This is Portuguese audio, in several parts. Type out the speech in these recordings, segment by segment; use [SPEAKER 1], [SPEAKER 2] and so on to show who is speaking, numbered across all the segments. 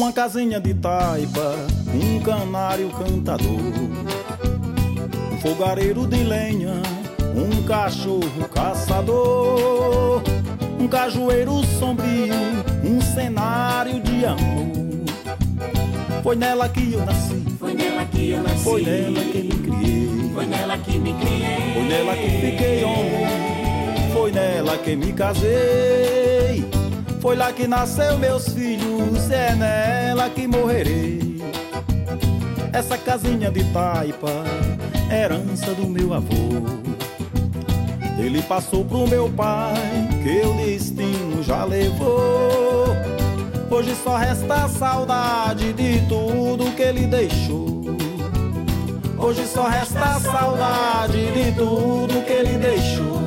[SPEAKER 1] Uma casinha de taipa, um canário cantador, um fogareiro de lenha, um cachorro caçador, um cajueiro sombrio, um cenário de amor. Foi nela que eu nasci,
[SPEAKER 2] foi nela que eu nasci,
[SPEAKER 1] foi nela que me criei,
[SPEAKER 2] foi nela que me criei,
[SPEAKER 1] foi nela que fiquei homem, foi nela que me casei, foi lá que nasceu meus filhos, é nela que morrerei. Essa casinha de taipa, herança do meu avô, ele passou pro meu pai, que o destino já levou. Hoje só resta saudade de tudo que ele deixou. Hoje só resta saudade de tudo que ele deixou.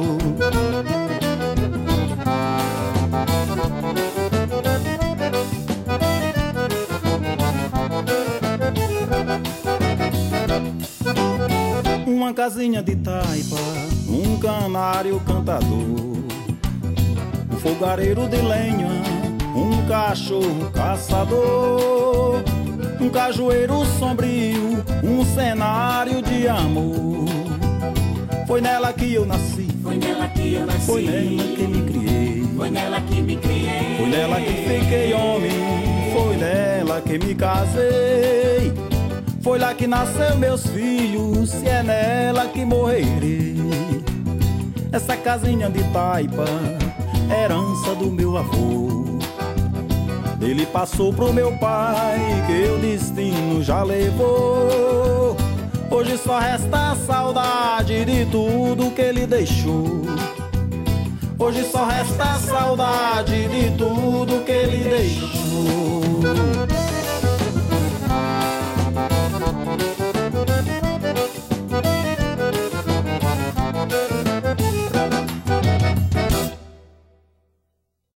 [SPEAKER 1] Uma casinha de taipa, um canário cantador, um fogareiro de lenha, um cachorro caçador, um cajueiro sombrio, um cenário de amor. Foi nela que eu nasci,
[SPEAKER 2] foi nela que eu nasci,
[SPEAKER 1] foi nela que me criei,
[SPEAKER 2] foi nela que me criei,
[SPEAKER 1] foi nela que fiquei homem, foi nela que me casei, foi lá que nasceu meus filhos, e é nela que morrerei. Essa casinha de taipa, herança do meu avô, ele passou pro meu pai, que o destino já levou. Hoje só resta saudade de tudo que ele deixou. Hoje só resta saudade de tudo que ele deixou.